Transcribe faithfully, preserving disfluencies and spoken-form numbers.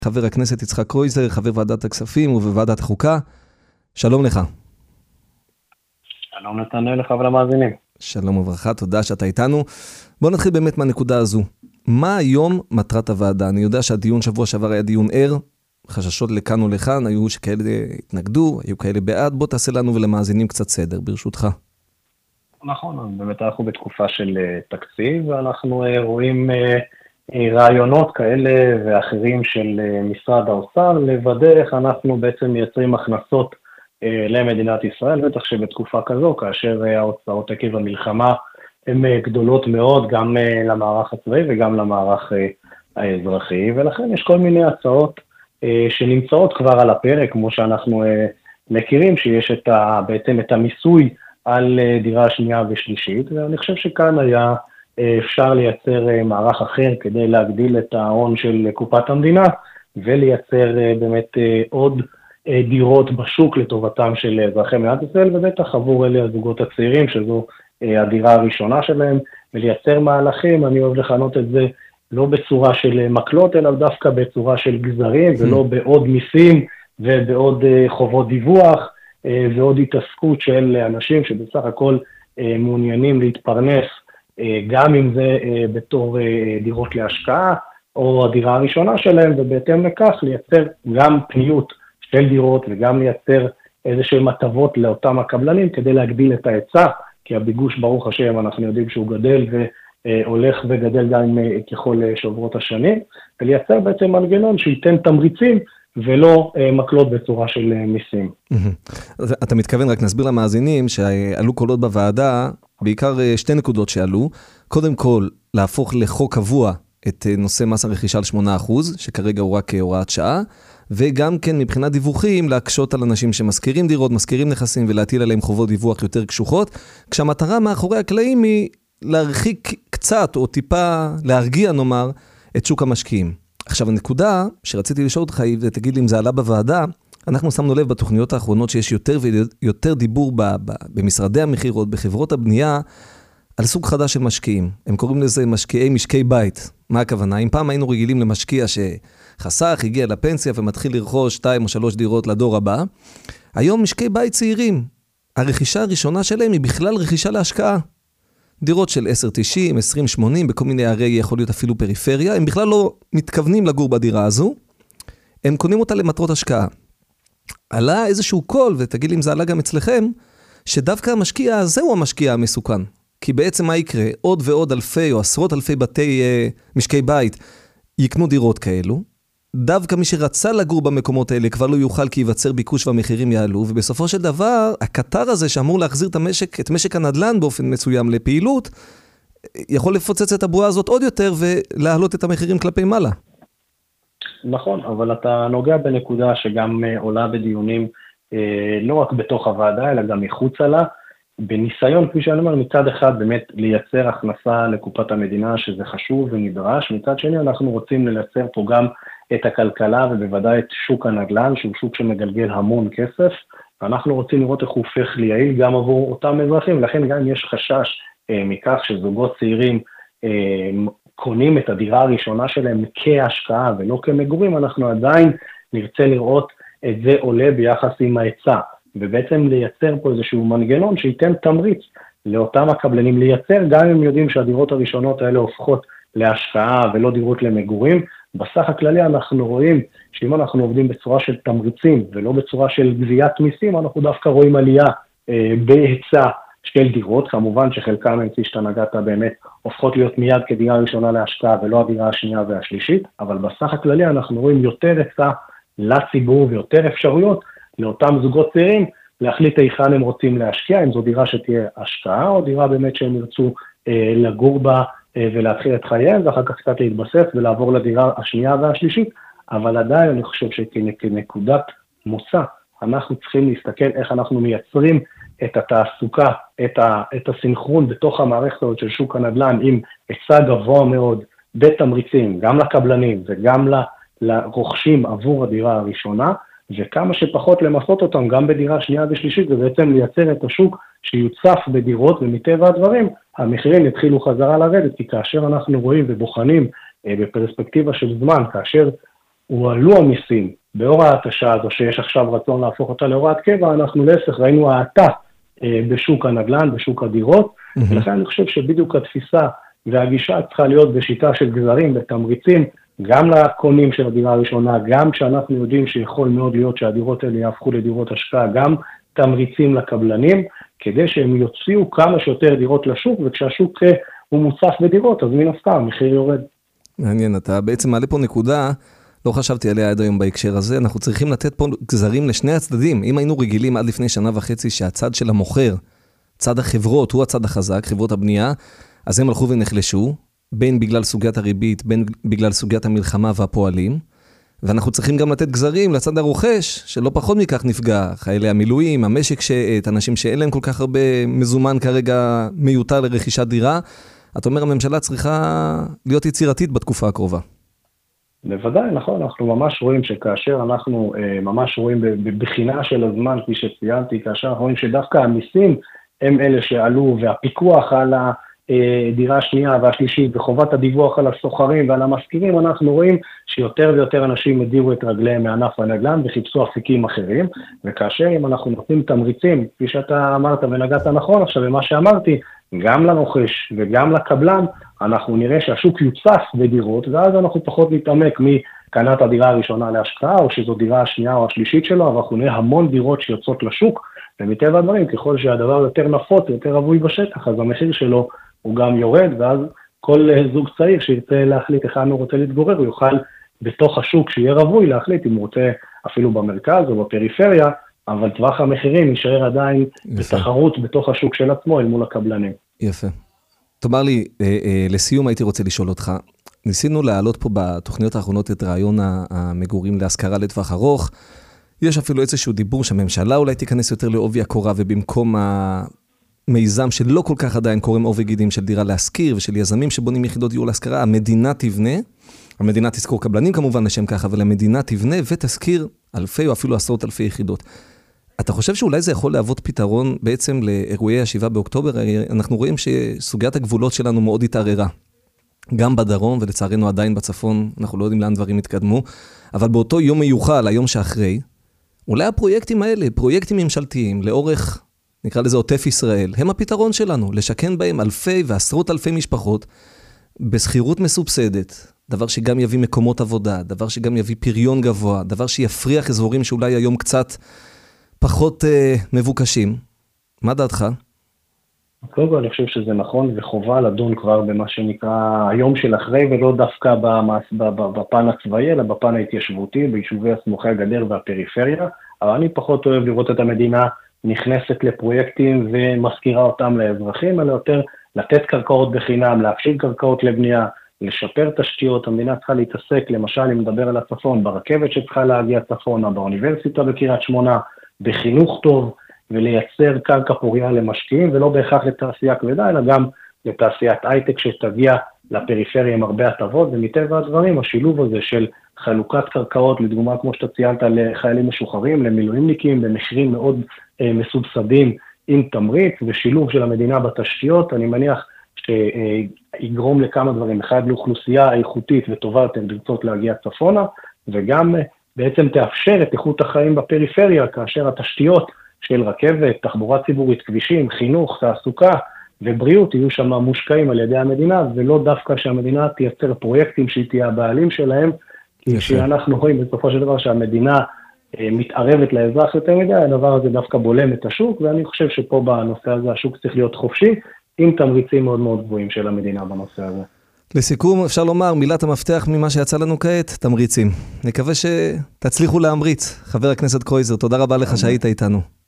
חבר הכנסת יצחק קרויזר, חבר ועדת הכספים ובוועדת החוקה. שלום לך. שלום נתנאל לך ולמאזינים. שלום וברכה, תודה שאתה איתנו. בוא נתחיל באמת מהנקודה הזו. מה היום מטרת הוועדה? אני יודע שהדיון שבוע שעבר היה דיון ער, חששות לכאן ולכאן, היו שכאלה התנגדו, היו כאלה בעד. בוא תעשה לנו ולמאזינים קצת סדר, ברשותך. נכון, באמת אנחנו בתקופה של תקציב, ואנחנו רואים רעיונות כאלה ואחרים של משרד האוצר, לוודא איך אנחנו בעצם מייצרים הכנסות למדינת ישראל, בטח שבתקופה כזו, כאשר ההוצאות עקב המלחמה הן גדולות מאוד, גם למערך הצבאי וגם למערך האזרחי, ולכן יש כל מיני הצעות שנמצאות כבר על הפרק, כמו שאנחנו מכירים, שיש את ה, בעצם את המיסוי על דירה שנייה ושלישית, ואני חושב שכאן היה אפשר לייצר מערך אחר כדי להגדיל את ההון של קופת המדינה, ולייצר באמת עוד דירות בשוק לטובתם של אזרחי מדינת ישראל, ובטח עבור אלה הזוגות הצעירים, שזו הדירה הראשונה שלהם, ולייצר מהלכים, אני אוהב לכנות את זה, לא בצורה של מקלות, אלא דווקא בצורה של גזרים, ולא בעוד מיסים ובעוד חובות דיווח, ועוד התעסקות של אנשים שבסך הכל מעוניינים להתפרנס, גם אם זה בתור דירות להשקעה, או הדירה הראשונה שלהם, ובהתאם לכך לייצר גם פניות של דירות, וגם לייצר איזשהם מטבות לאותם הקבלנים, כדי להגדיל את ההיצע, כי הביקוש ברוך השם אנחנו יודעים שהוא גדל, והולך וגדל גם ככל שעוברות השנים, ולייצר בעצם מנגנון שייתן תמריצים, ולא מקלות בצורה של מיסים. אתה מתכוון, רק נסביר למאזינים, שעלו קולות בוועדה, בעיקר שתי נקודות שעלו. קודם כל, להפוך לחוק קבוע את נושא מס הרכישה על שמונה אחוז, שכרגע הוא רק הוראת שעה, וגם כן מבחינת דיווחים, להקשות על אנשים שמזכירים דירות, מזכירים נכסים, ולהטיל עליהם חובות דיווח יותר קשוחות, כשהמטרה מאחורי הקלעים היא להרחיק קצת, או טיפה להרגיע נאמר, את שוק המשקיעים. עכשיו הנקודה שרציתי לשאול אותך, ותגיד לי אם זה עלה בוועדה, אנחנו שמנו לב בתוכניות האחרונות שיש יותר ויותר דיבור ב, ב, במשרדי המחירות, בחברות הבנייה, על סוג חדש של משקיעים. הם קוראים לזה משקיעי משקי בית. מה הכוונה? אם פעם היינו רגילים למשקיע שחסך, הגיע לפנסיה ומתחיל לרכוש שתיים או שלוש דירות לדור הבא, היום משקי בית צעירים, הרכישה הראשונה שלהם היא בכלל רכישה להשקעה. דירות של עשר תשעים, עשרים שמונים, בכל מיני ערי יכול להיות אפילו פריפריה, הם בכלל לא מתכוונים לגור בדירה הזו, הם קונים אותה למטרות השקעה. עלה איזשהו קול, ותגיד לי אם זה עלה גם אצלכם, שדווקא המשקיע הזה הוא המשקיע המסוכן. כי בעצם מה יקרה? עוד ועוד אלפי או עשרות אלפי בתי אה, משקי בית יקנו דירות כאלו, דווקא מי שרצה לגור במקומות האלה כבר לא יוכל כי ייווצר ביקוש והמחירים יעלו, ובסופו של דבר, הקטר הזה שאמור להחזיר את המשק, את משק הנדל"ן באופן מסוים לפעילות, יכול לפוצץ את הבועה הזאת עוד יותר ולהעלות את המחירים כלפי מעלה. נכון, אבל אתה נוגע בנקודה שגם עולה בדיונים, לא רק בתוך הוועדה, אלא גם מחוצה לה, בניסיון, כפי שאני אומר, מצד אחד באמת לייצר הכנסה לקופת המדינה, שזה חשוב ונדרש, מצד שני אנחנו רוצים לייצר פה גם את הכלכלה ובוודאי את שוק הנדל"ן, שהוא שוק שמגלגל המון כסף, ואנחנו רוצים לראות איך הוא הופך ליעיל גם עבור אותם אזרחים, לכן גם אם יש חשש אה, מכך שזוגות צעירים אה, קונים את הדירה הראשונה שלהם כהשקעה ולא כמגורים, אנחנו עדיין נרצה לראות את זה עולה ביחס עם ההיצע, ובעצם לייצר פה איזשהו מנגנון שייתן תמריץ לאותם הקבלנים לייצר, גם אם יודעים שהדירות הראשונות האלה הופכות להשקעה ולא דירות למגורים. בסך הכללי אנחנו רואים שאם אנחנו עובדים בצורה של תמריצים ולא בצורה של גביית מיסים, אנחנו דווקא רואים עלייה אה, בהיצע של דירות, כמובן שחלקם אמצעי שאתה נגעת באמת הופכות להיות מיד כדירה ראשונה להשקעה ולא הדירה השנייה והשלישית, אבל בסך הכללי אנחנו רואים יותר היצע לציבור ויותר אפשרויות לאותם זוגות צעירים להחליט היכן הם רוצים להשקיע, אם זו דירה שתהיה השקעה או דירה באמת שהם ירצו אה, לגור בה אה, ולהתחיל את חייהם ואחר כך קצת להתבסס ולעבור לדירה השנייה והשלישית, אבל עדיין אני חושב שכנקודת מוצא אנחנו צריכים להסתכל איך אנחנו מייצרים את התעסוקה, את, ה, את הסינכרון בתוך המערכת הזאת של שוק הנדל"ן עם היצע גבוה מאוד בתמריצים, גם לקבלנים וגם לרוכשים עבור הדירה הראשונה, וכמה שפחות למסות אותם גם בדירה שנייה ושלישית, ובעצם לייצר את השוק שיוצף בדירות, ומטבע הדברים המחירים יתחילו חזרה לרדת, כי כאשר אנחנו רואים ובוחנים בפרספקטיבה של זמן, כאשר הועלו המיסים בהוראת השעה הזו, שיש עכשיו רצון להפוך אותה להוראת קבע, אנחנו להפך ראינו האטה בשוק הנדל"ן, בשוק הדירות, mm-hmm. ולכן אני חושב שבדיוק התפיסה והגישה צריכה להיות בשיטה של גזרים, בתמריצים, גם לקונים של הדירה הראשונה, גם כשאנחנו יודעים שיכול מאוד להיות שהדירות האלה יהפכו לדירות השקעה, גם תמריצים לקבלנים, כדי שהם יוציאו כמה שיותר דירות לשוק, וכשהשוק הוא מוצף בדירות, אז מן הסתם, המחיר יורד. מעניין, אתה בעצם מעלה פה נקודה, לא חשבתי עליה עד היום בהקשר הזה, אנחנו צריכים לתת פה גזרים לשני הצדדים. אם היינו רגילים עד לפני שנה וחצי שהצד של המוכר, צד החברות, הוא הצד החזק, חברות הבנייה, אז הם הלכו ונחלשו, בין בגלל סוגיית הריבית, בין בגלל סוגיית המלחמה והפועלים, ואנחנו צריכים גם לתת גזרים לצד הרוכש, שלא פחות מכך נפגע, חיילי המילואים, המשק שאת, אנשים שאין להם כל כך הרבה מזומן כרגע מיותר לרכישת דירה. אתה אומר, הממשלה צריכה להיות יצירתית בתקופה הקרובה. בוודאי, נכון, אנחנו ממש רואים שכאשר אנחנו ממש רואים בבחינה של הזמן, כפי שציינתי, כאשר אנחנו רואים שדווקא המיסים הם אלה שעלו, והפיקוח על הדירה השנייה והשלישית, וחובת הדיווח על הסוחרים ועל המשכירים, אנחנו רואים שיותר ויותר אנשים הדירו את רגליהם מענף הנדל"ן וחיפשו אפיקים אחרים, וכאשר אם אנחנו נותנים תמריצים, כפי שאתה אמרת ונגעת נכון עכשיו במה שאמרתי, גם לנוחש וגם לקבלן, אנחנו נראה שהשוק יוצף בדירות, ואז אנחנו פחות נתעמק מקנת הדירה הראשונה להשקעה, או שזו דירה השנייה או השלישית שלו, אבל אנחנו נראה המון דירות שיוצאות לשוק, ומטבע הדברים, ככל שהדבר יותר נפוץ, יותר רבוי בשטח, אז המחיר שלו הוא גם יורד, ואז כל זוג צעיר שירצה להחליט איך הוא רוצה להתגורר, הוא יוכל בתוך השוק שיהיה רבוי להחליט אם הוא רוצה אפילו במרכז או בפריפריה, אבל טווח המחירים יישאר עדיין יפה. בתחרות בתוך השוק של עצמו אל מול הקבלנים. יפה. תאמר לי, אה, אה, לסיום הייתי רוצה לשאול אותך, ניסינו להעלות פה בתוכניות האחרונות את רעיון המגורים להשכרה לטווח ארוך, יש אפילו איזשהו דיבור שהממשלה אולי תיכנס יותר לעובי הקורה, ובמקום המיזם שלא כל כך עדיין קוראים עובי גידים של דירה להשכיר, ושל יזמים שבונים יחידות דיור להשכרה, המדינה תבנה, המדינה תזכור קבלנים כמובן לשם כך, אבל המדינה תבנה ותזכיר אלפי או אפילו עשרות אלפי יחידות. אתה חושב שאולי זה יכול להוות פתרון בעצם לאירועי השבעה באוקטובר? אנחנו רואים שסוגיית הגבולות שלנו מאוד התערערה. גם בדרום ולצערנו עדיין בצפון, אנחנו לא יודעים לאן דברים התקדמו, אבל באותו יום מיוחל, היום שאחרי, אולי הפרויקטים האלה, פרויקטים ממשלתיים לאורך, נקרא לזה עוטף ישראל, הם הפתרון שלנו, לשכן בהם אלפי ועשרות אלפי משפחות בסחירות מסובסדת, דבר שגם יביא מקומות עבודה, דבר שגם יביא פריון גבוה, דבר שיפריח אזורים שאולי היום קצת פחות אה, מבוקשים. מה דעתך? קודם כל אני חושב שזה נכון וחובה לדון כבר במה שנקרא היום של אחרי, ולא דווקא במס, בפן הצבאי, אלא בפן ההתיישבותי, ביישובי הסמוכי הגדר והפריפריה, אבל אני פחות אוהב לראות את המדינה נכנסת לפרויקטים ומזכירה אותם לאזרחים, אלא יותר לתת קרקעות בחינם, להפשיל קרקעות לבנייה, לשפר תשתיות. המדינה צריכה להתעסק, למשל אם מדבר על הצפון, ברכבת שצריכה להגיע צפונה, באוניברסיטה בקריית שמונה, בחינוך טוב, ולייצר קרקע פוריה למשקיעים, ולא בהכרח לתעשייה כבדה, אלא גם לתעשיית הייטק שתגיע לפריפריה עם הרבה הטבות, ומטבע הדברים, השילוב הזה של חלוקת קרקעות, לדוגמה כמו שאתה ציינת, לחיילים משוחררים, למילואימניקים, במחירים מאוד אה, מסובסדים עם תמריץ, ושילוב של המדינה בתשתיות, אני מניח שיגרום לכמה דברים, אחד לאוכלוסייה איכותית וטובה יותר לרצות להגיע צפונה, וגם בעצם תאפשר את איכות החיים בפריפריה, כאשר התשתיות של רכבת, תחבורה ציבורית, כבישים, חינוך, תעסוקה ובריאות יהיו שם מושקעים על ידי המדינה, ולא דווקא שהמדינה תייצר פרויקטים שהיא תהיה הבעלים שלהם, כי כשאנחנו רואים בסופו של דבר שהמדינה מתערבת לאזרח יותר מדי, הדבר הזה דווקא בולם את השוק, ואני חושב שפה בנושא הזה השוק צריך להיות חופשי, עם תמריצים מאוד מאוד גבוהים של המדינה בנושא הזה. לסיכום, אפשר לומר, מילת המפתח ממה שיצא לנו כעת, תמריצים. נקווה שתצליחו להמריץ. חבר הכנסת קרויזר, תודה רבה לך שהיית איתנו.